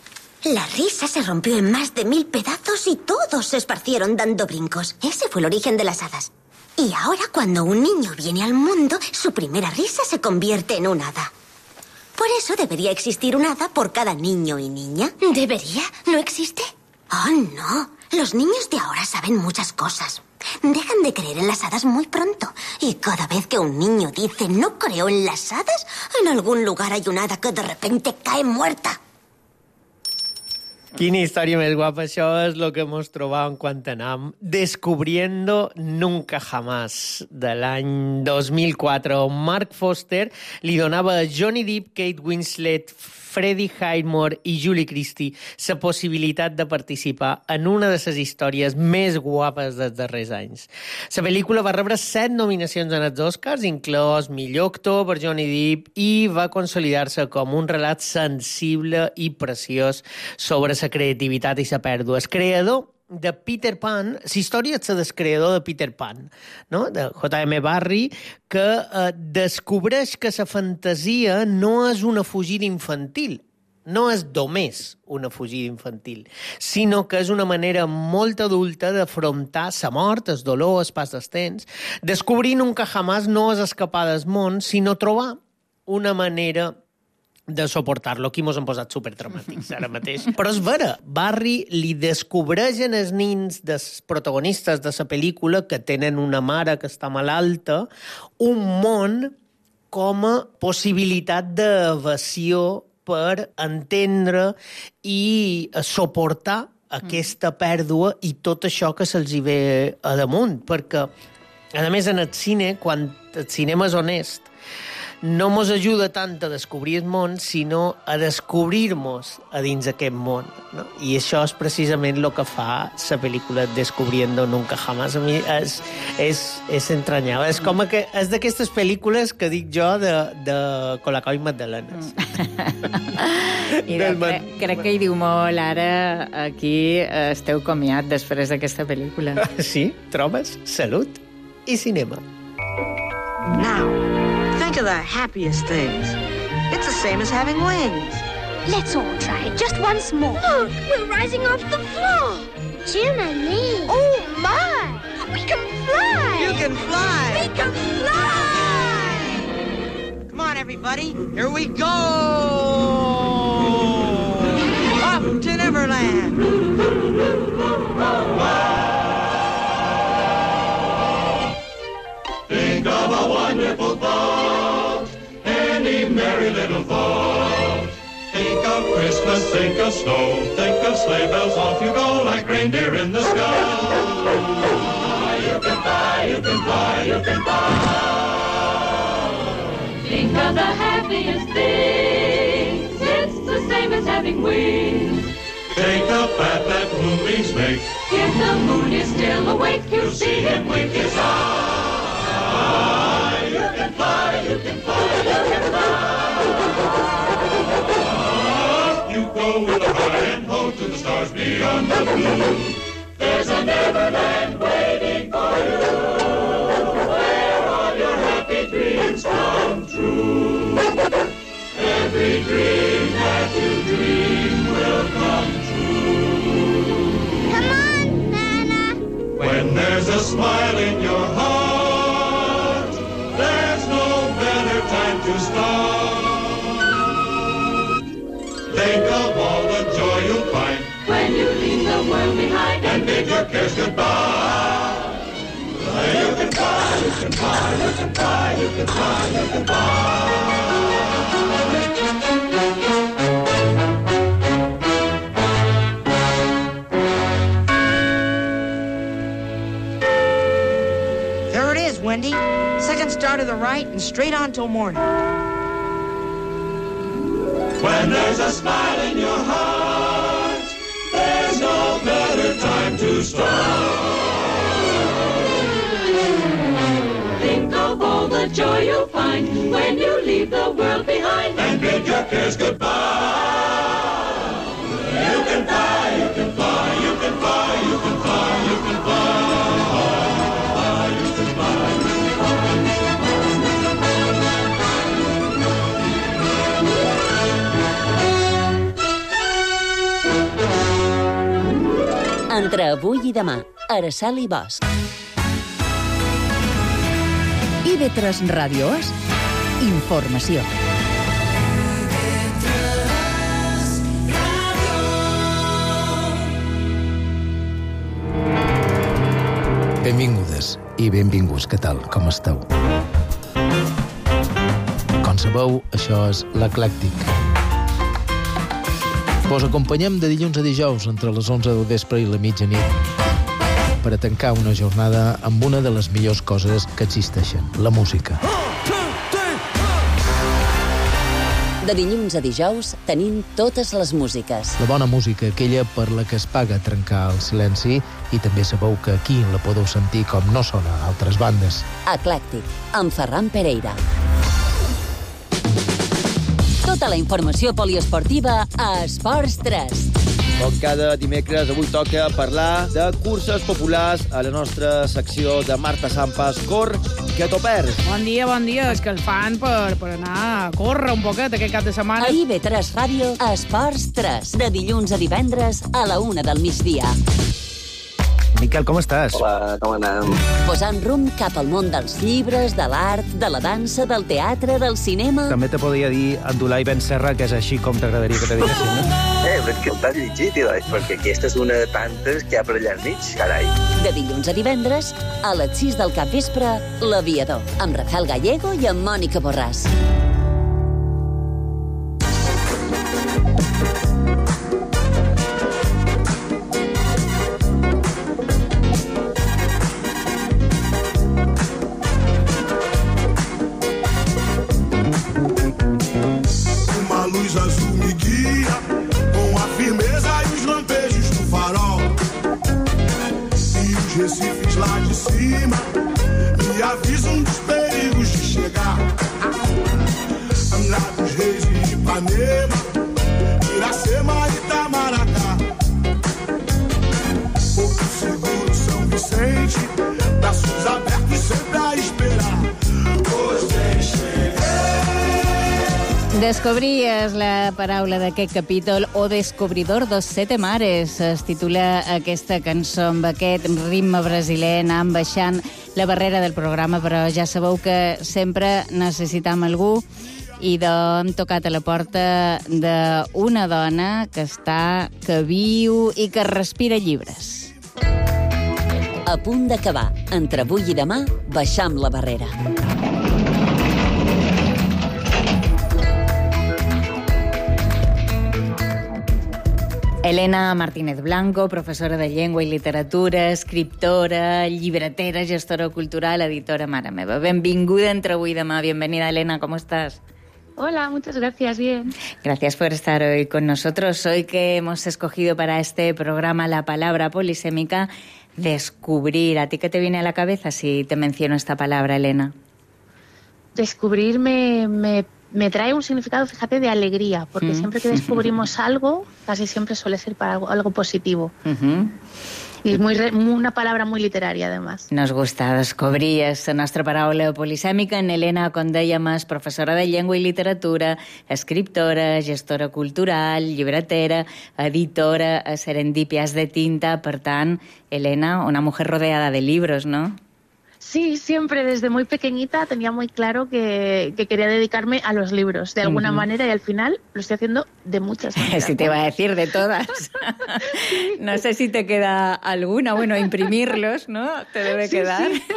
la risa se rompió en más de mil pedazos y todos se esparcieron dando brincos. Ese fue el origen de las hadas. Y ahora, cuando un niño viene al mundo, su primera risa se convierte en un hada. Por eso debería existir un hada por cada niño y niña. ¿Debería? ¿No existe? Oh, no. Los niños de ahora saben muchas cosas. Dejan de creer en las hadas muy pronto. Y cada vez que un niño dice no creo en las hadas, en algún lugar hay una hada que de repente cae muerta. Quina història més guapa. Això és el que mos trobàvem quan anàvem Descubriendo Nunca Jamás, de l'any dos mil quatre, on Mark Foster li donava a Johnny Depp, Kate Winslet, Freddie Highmore i Julie Christie la possibilitat de participar en una de les històries més guapes dels darrers anys. La pel·lícula va rebre set nominacions en els Oscars, inclòs millor actor per Johnny Depp, i va consolidar-se com un relat sensible i preciós sobre la creativitat i la pèrdua. El creador de Peter Pan, la història és del creador de Peter Pan, no? De J M Barrie, que eh, descobreix que la fantasia no és una fugida infantil, no és només una fugida infantil, sinó que és una manera molt adulta d'afrontar la mort, el dolor, el pas dels temps. Descobrir Nunca Jamás no és escapar del món, sinó trobar una manera de suportar-lo. Aquí mos hem posat superdramàtics ara mateix. Però és vera, Barry li descobreixen els nins dels protagonistes de la pel·lícula que tenen una mare que està malalta, un món com a possibilitat d'evasió per entendre i suportar aquesta pèrdua i tot això que se'ls hi ve a damunt. Perquè, a més, en el cine, quan el cinema és honest, no mos ajuda tant a descobrir el món, sinó a descobrir-nos a dins aquest món, no? I això és precisament el que fa la pel·lícula Descubriendo Nunca Jamás. A mi és, és, és entranyable. És com que és d'aquestes pel·lícules que dic jo de, de Colacao i Magdalenes. I de, crec, crec que hi diu molt ara, aquí esteu comiat després d'aquesta pel·lícula. Sí? Trobes? Salut i cinema. Now, think of the happiest things. It's the same as having wings. Let's all try it just once more. Look, we're rising off the floor. Jim and me. Oh, my! We can fly. You can fly. We can fly. Come on, everybody. Here we go. Up to Neverland. of Christmas, think of snow, think of sleigh bells, off you go like reindeer in the sky. You can fly, you can fly, you can fly. Think of the happiest things, it's the same as having wings. Take the path that moonbeams make. If the moon is still awake, you'll see him wink his eye. You can fly, you can fly, you can fly. Up you go with a high and ho to the stars beyond the blue. There's a Neverland waiting for you, where all your happy dreams come true. Every dream that you dream will come true. Come on, Nana. When there's a smile in your heart, there's no better time to start. Think of all the joy you'll find when you leave the world behind and bid your cares goodbye. You can fly, you can fly, you can fly, you can fly, you can fly. There it is, Wendy. Second star to the right and straight on till morning. When there's a smile in your heart, there's no better time to start. Think of all the joy you'll find when you leave the world behind and bid your cares goodbye. You can fly, you can fly, you can fly, you can fly, you can fly. You can fly, you can fly. Entre avui i demà, Araceli Bosch. I ve tres Ràdio És, informació. Benvingudes i benvinguts, què tal, com esteu? Com sabeu, això és l'Eclèctic. Vos acompanyem de dilluns a dijous entre les onze del vespre i la mitjanit per a tancar una jornada amb una de les millors coses que existeixen, la música. De dilluns a dijous tenim totes les músiques. La bona música, aquella per la que es paga trencar el silenci, i també sabeu que aquí la podeu sentir com no sona a altres bandes. Eclèctic, amb Ferran Pereira. Tota la informació poliesportiva a Esports tres. Com cada dimecres, avui toca parlar de curses populars a la nostra secció de Marta Sampas. Cor, que t'ho perds. Bon dia, bon dia. És que el fan per, per anar a córrer un poquet aquest cap de setmana. A I V tres Ràdio, Esports tres. De dilluns a divendres a la una del migdia. Miquel, com estàs? Hola, com anem? Posant rumb cap al món dels llibres, de l'art, de la dansa, del teatre, del cinema... També te podria dir Abdulai Ben Serra, que és així com t'agradaria que te diguessin, no? Eh, però és que t'has llegit, Ilai, perquè aquesta és una de tantes que hi ha per allà al mig, carai. De dilluns a divendres, a les sis del capvespre, L'Aviador, amb Rafael Gallego i amb Mònica Borràs. Recifes lá de cima me avisam dos perigos de chegar. Angra dos Reis e Ipanema, Iracema e Itamaracá. Porto Seguro, São Vicente, braços abertos sempre a esperar. Hoje vem chegar. Descobrir és la paraula d'aquest capítol, o Descobridor dos Sete Mares. Es titula aquesta cançó amb aquest ritme brasiler, anant baixant la barrera del programa, però ja sabeu que sempre necessitam algú i hem tocat a la porta d'una dona que està, que viu i que respira llibres. A punt d'acabar. Entre avui i demà, baixam la barrera. Elena Martínez Blanco, professora de llengua i literatura, escriptora, llibretera, gestora cultural, editora Mare Meva. Benvinguda entre avui i demà. Bienvenida, Elena, ¿cómo estás? Hola, muchas gracias, bien. Gracias por estar hoy con nosotros. Hoy que hemos escogido para este programa la palabra polisémica, descubrir. ¿A ti qué te viene a la cabeza si te menciono esta palabra, Elena? Descubrir me, me, me trae un significado, fíjate, de alegría, porque mm. siempre que descubrimos algo, casi siempre suele ser para algo, algo positivo. Uh-huh. I és muy, una palabra muy literaria, además. Nos gusta descobrir. És la nostra paraula polisèmica. En Elena, com dèiem, és professora de llengua i literatura, escriptora, gestora cultural, llibretera, editora a Serendípias de Tinta. Per tant, Elena, una mujer rodeada de libros, ¿no? Sí, siempre desde muy pequeñita tenía muy claro que, que quería dedicarme a los libros, de alguna uh-huh. manera, y al final lo estoy haciendo de muchas maneras. Sí, te iba a decir, de todas. No sé si te queda alguna. Bueno, imprimirlos, ¿no? Te debe sí, quedar. Sí.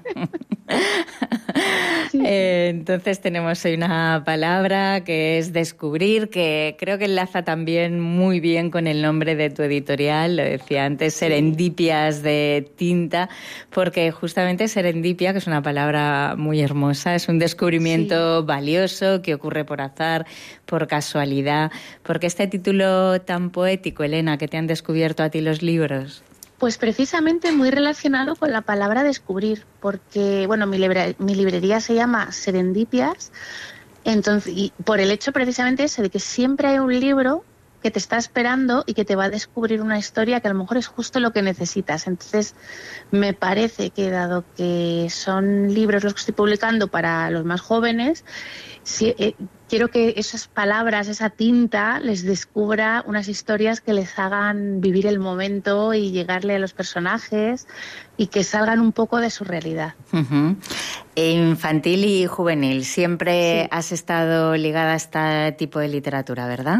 Sí. Eh, entonces tenemos hoy una palabra que es descubrir, que creo que enlaza también muy bien con el nombre de tu editorial, lo decía antes, Serendípias de Tinta, porque justamente serendipia, que es una palabra muy hermosa, es un descubrimiento sí. valioso que ocurre por azar, por casualidad. ¿Por qué este título tan poético, Elena, que te han descubierto a ti los libros? Pues precisamente muy relacionado con la palabra descubrir, porque bueno, mi, libre, mi librería se llama Serendípias, entonces, y por el hecho precisamente ese de que siempre hay un libro que te está esperando y que te va a descubrir una historia que a lo mejor es justo lo que necesitas. Entonces, me parece que dado que son libros los que estoy publicando para los más jóvenes, si, eh, quiero que esas palabras, esa tinta, les descubra unas historias que les hagan vivir el momento y llegarle a los personajes y que salgan un poco de su realidad. Uh-huh. Infantil y juvenil, siempre sí. has estado ligada a este tipo de literatura, ¿verdad?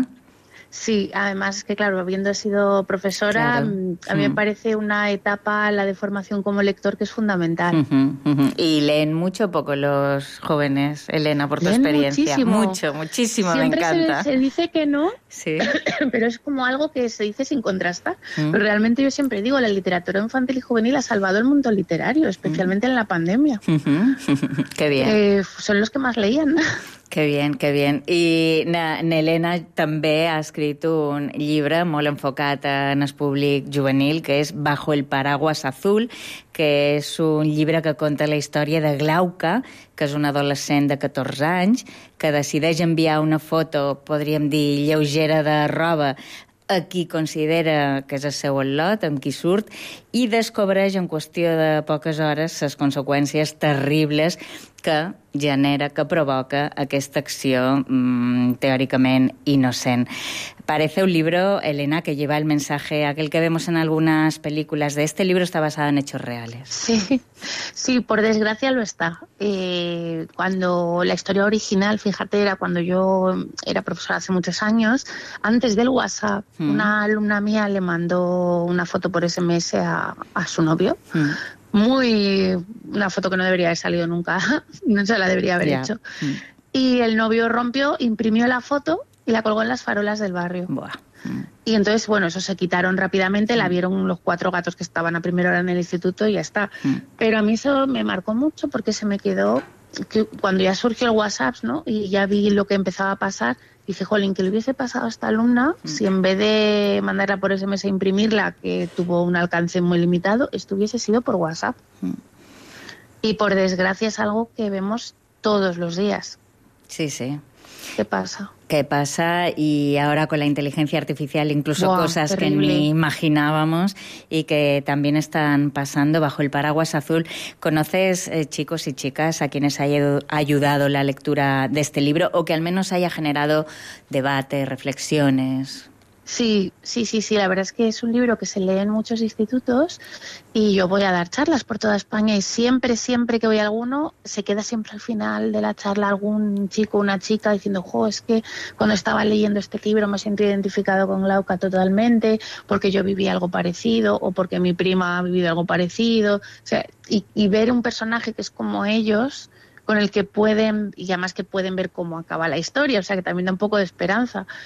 Sí, además que claro, habiendo sido profesora, claro. a mí me parece una etapa, la de formación como lector, que es fundamental. Uh-huh, uh-huh. ¿Y leen mucho o poco los jóvenes, Elena, por tu leen experiencia? Muchísimo. Mucho, muchísimo, Siempre me encanta. Se, se dice que no, sí. pero es como algo que se dice sin contrastar. Uh-huh. Pero realmente yo siempre digo, la literatura infantil y juvenil ha salvado el mundo literario, especialmente uh-huh. en la pandemia. Uh-huh. Qué bien. Eh, son los que más leían. Que bien, que bien. I n'Helena també ha escrit un llibre molt enfocat en el públic juvenil, que és Bajo el paraguas azul, que és un llibre que conta la història de Glauca, que és una adolescent de catorze anys, que decideix enviar una foto, podríem dir, lleugera de roba, a qui considera que és el seu al·lot, amb qui surt, i descobreix en qüestió de poques hores les conseqüències terribles que genera, que provoca aquesta acció mmm, teóricament inocent. Parece un libro, Elena, que lleva el mensaje aquel que vemos en algunas películas. De este libro está basado en hechos reales. Sí, sí, por desgracia lo está. Eh, cuando la historia original, fíjate, era cuando yo era profesora hace muchos años, antes del WhatsApp, mm. una alumna mía le mandó una foto por ese eme ese a, a su novio. Mm. Muy, una foto que no debería haber salido nunca, no se la debería haber yeah. hecho. Mm. Y el novio rompió, imprimió la foto y la colgó en las farolas del barrio. Buah. Mm. Y entonces, bueno, eso se quitaron rápidamente, mm. la vieron los cuatro gatos que estaban a primera hora en el instituto y ya está. Mm. Pero a mí eso me marcó mucho porque se me quedó, que cuando ya surgió el WhatsApp, ¿no? Y ya vi lo que empezaba a pasar, dije, jolín, que le hubiese pasado a esta alumna mm. si en vez de mandarla por ese mes a imprimirla, que tuvo un alcance muy limitado, esto hubiese sido por WhatsApp. Mm. Y por desgracia es algo que vemos todos los días. Sí, sí. ¿Qué pasa? ¿Qué pasa? Y ahora con la inteligencia artificial, incluso Buah, cosas terrible. que ni imaginábamos y que también están pasando bajo el paraguas azul. ¿Conoces, eh, chicos y chicas, a quienes haya ayudado la lectura de este libro o que al menos haya generado debate, reflexiones? Sí, sí, sí, sí. La verdad es que es un libro que se lee en muchos institutos y yo voy a dar charlas por toda España y siempre, siempre que voy a alguno, se queda siempre al final de la charla algún chico o una chica diciendo, jo, es que cuando estaba leyendo este libro me siento identificado con Glauca totalmente porque yo viví algo parecido o porque mi prima ha vivido algo parecido. O sea, y, y ver un personaje que es como ellos, con el que pueden, y además que pueden ver cómo acaba la historia, o sea, que también da un poco de esperanza.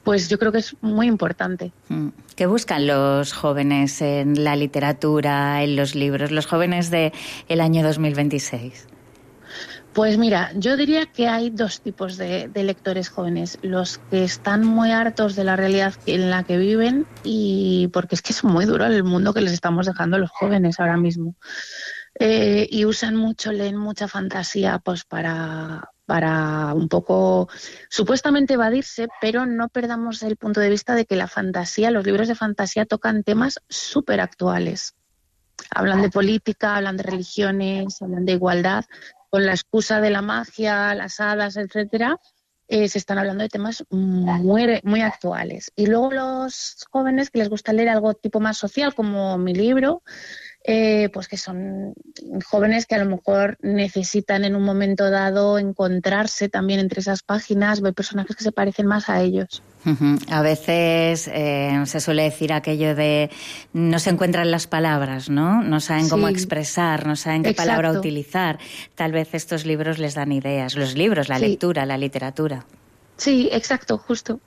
pues yo creo que es muy importante. ¿Qué buscan los jóvenes en la literatura, en los libros, los jóvenes del año dos mil veintiséis? Pues mira, yo diría que hay dos tipos de, de lectores jóvenes. Los que están muy hartos de la realidad en la que viven, y porque es que es muy duro el mundo que les estamos dejando a los jóvenes ahora mismo. Eh, y usan mucho, leen mucha fantasía pues para, para un poco supuestamente evadirse, pero no perdamos el punto de vista de que la fantasía, los libros de fantasía tocan temas súper actuales. Hablan de política, hablan de religiones, hablan de igualdad. Con la excusa de la magia, las hadas, etcétera, eh, se están hablando de temas muy, muy actuales. Y luego los jóvenes que les gusta leer algo tipo más social, como mi libro, eh, pues que son jóvenes que a lo mejor necesitan en un momento dado encontrarse también entre esas páginas, ver personajes que se parecen más a ellos. Uh-huh. A veces eh, se suele decir aquello de no se encuentran las palabras, ¿no? No saben sí. cómo expresar, no saben qué Exacto. palabra utilizar. Tal vez estos libros les dan ideas. Los libros, la sí. lectura, la literatura. Sí, exacto, justo.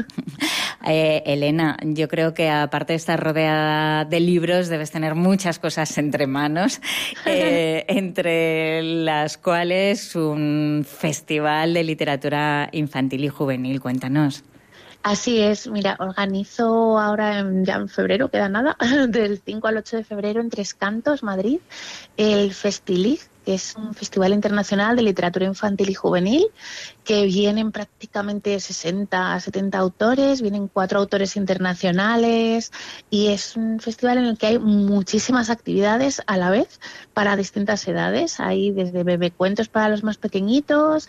eh, Elena, yo creo que aparte de estar rodeada de libros, debes tener muchas cosas entre manos, eh, entre las cuales un festival de literatura infantil y juvenil. Cuéntanos. Así es, mira, organizo ahora en, ya en febrero, queda nada, del cinco al ocho de febrero en Tres Cantos, Madrid, el Festilig, que es un festival internacional de literatura infantil y juvenil, que vienen prácticamente sesenta a setenta autores, vienen cuatro autores internacionales, y es un festival en el que hay muchísimas actividades a la vez para distintas edades. Hay desde bebecuentos para los más pequeñitos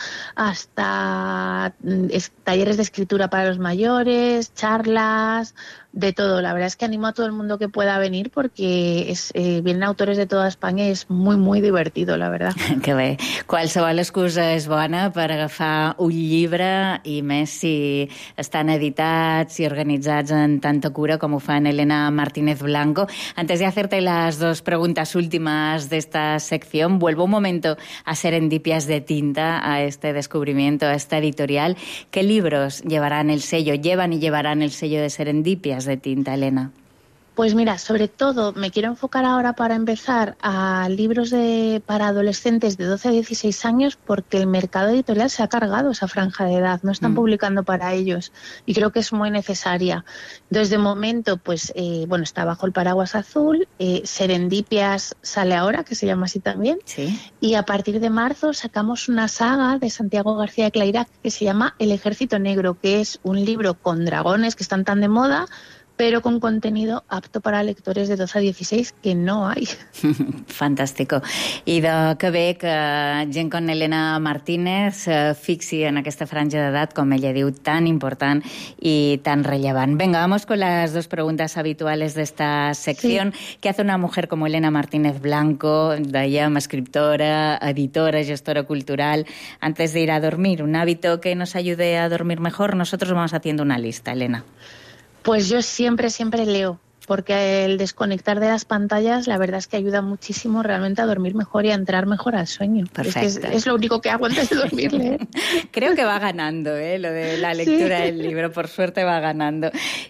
hasta es, talleres de escritura para los mayores, charlas, de todo. La verdad es que animo a todo el mundo que pueda venir porque es, eh, vienen autores de toda España y es muy, muy divertido, la verdad. Que bé. Qualsevol excusa és bona per agafar un llibre, i més si estan editats i organitzats en tanta cura como fan Elena Martínez Blanco. Antes de hacerte las dos preguntas últimas de esta sección, vuelvo un momento a Serendipias de Tinta, a este descubrimiento, a esta editorial. ¿Qué libros llevarán el sello, llevan y llevarán el sello de Serendipias de Tinta, Elena? Pues mira, sobre todo me quiero enfocar ahora para empezar a libros de, para adolescentes de doce a dieciséis años, porque el mercado editorial se ha cargado esa franja de edad, no están mm. publicando para ellos y creo que es muy necesaria. Entonces, de momento, pues eh, bueno, está bajo el paraguas azul, eh, Serendipias sale ahora, que se llama así también, sí. Y a partir de marzo sacamos una saga de Santiago García de Clairac que se llama El Ejército Negro, que es un libro con dragones que están tan de moda, pero con contenido apto para lectores de doce a dieciséis, que no hay. Fantàstico. I de que bé que gent com Elena Martínez eh, fixi en aquesta franja d'edat, com ella diu, tan important y tan relevant. Venga, vamos con las dos preguntas habituales de esta sección. Sí. ¿Qué hace una mujer como Elena Martínez Blanco, dèiem, escriptora, editora, gestora cultural, antes de ir a dormir? ¿Un hábito que nos ayude a dormir mejor? Nosotros vamos haciendo una lista, Elena. Pues yo siempre, siempre leo, porque el desconectar de las pantallas, la verdad es que ayuda muchísimo realmente a dormir mejor y a entrar mejor al sueño. Perfecto. Es, que es, es lo único que hago antes de dormir, leer. Creo que va ganando, ¿eh? Lo de la lectura sí. del libro, por suerte va ganando.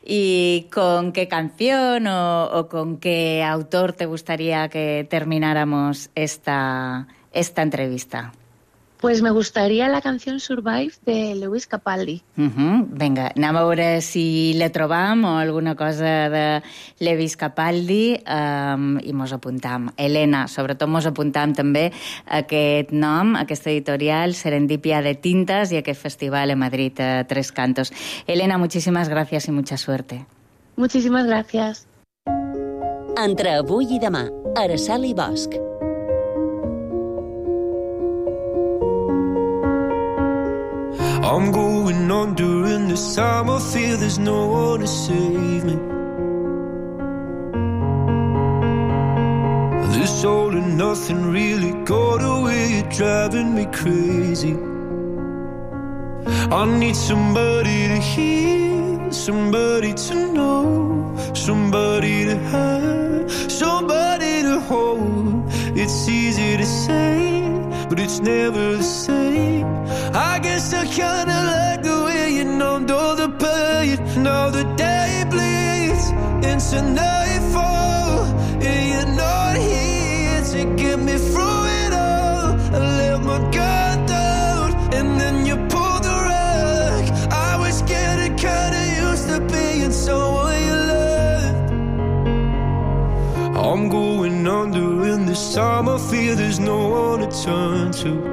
¿Y con qué canción o, o con qué autor te gustaría que termináramos esta, esta entrevista? Pues me gustaría la canción Survive de Lewis Capaldi. Uh-huh. Vinga, anem a veure si la trobam o alguna cosa de Lewis Capaldi um, i mos apuntam. Elena, sobretot mos apuntam també aquest nom, aquesta editorial Serendipia de Tintas i aquest festival a Madrid, a Tres Cantos. Elena, muchísimas gracias y mucha suerte. Muchísimas gracias. Entre avui i demà, Araceli i Bosch. I'm going under and this time I feel there's no one to save me. This all and nothing really got away, you're driving me crazy. I need somebody to hear, somebody to know, somebody to have, somebody to hold. It's easy to say, but it's never the same. I guess I kinda like the way you numbed all the pain. night. Now the day bleeds into nightfall, and you're not here to get me through it all. I let my guard down, and then you pulled the rug. I was getting kinda used to being someone you loved. I'm going under, and this time I fear there's no one to turn to.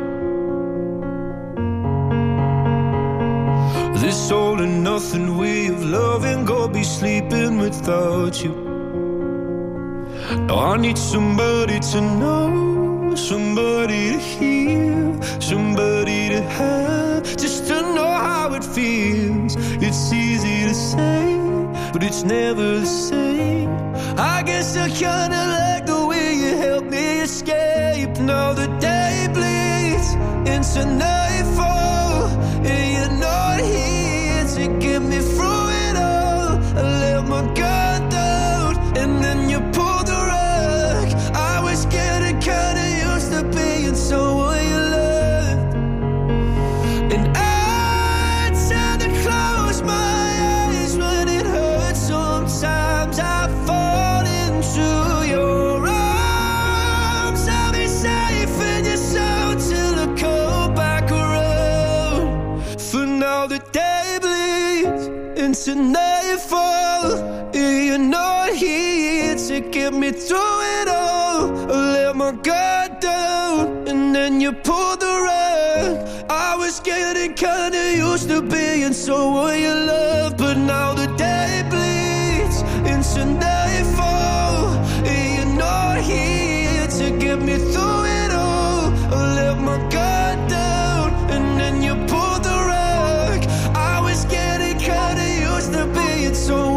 This all and nothing way of loving, go be sleeping without you. Now I need somebody to know, somebody to hear, somebody to have, just to know how it feels. It's easy to say, but it's never the same. I guess I kinda like the way you help me escape. Now the day bleeds into nightfall, and you're not here to get me through it all. I let my guard down, and then you pulled the rug. I was getting kinda used to being someone you loved, and I tend to close my eyes when it hurts. Sometimes I fall into your arms. I'll be safe in your soul till I come back around. For now the day bleeds into nightfall, and you're not here to get me through it all. I let my guard down, and then you pulled the rug. I was getting kinda used to being someone you love, but now the day bleeds into nightfall, and you're not here to get me through it all. I let my guard down, and then you pulled the rug. I was getting kinda used to being someone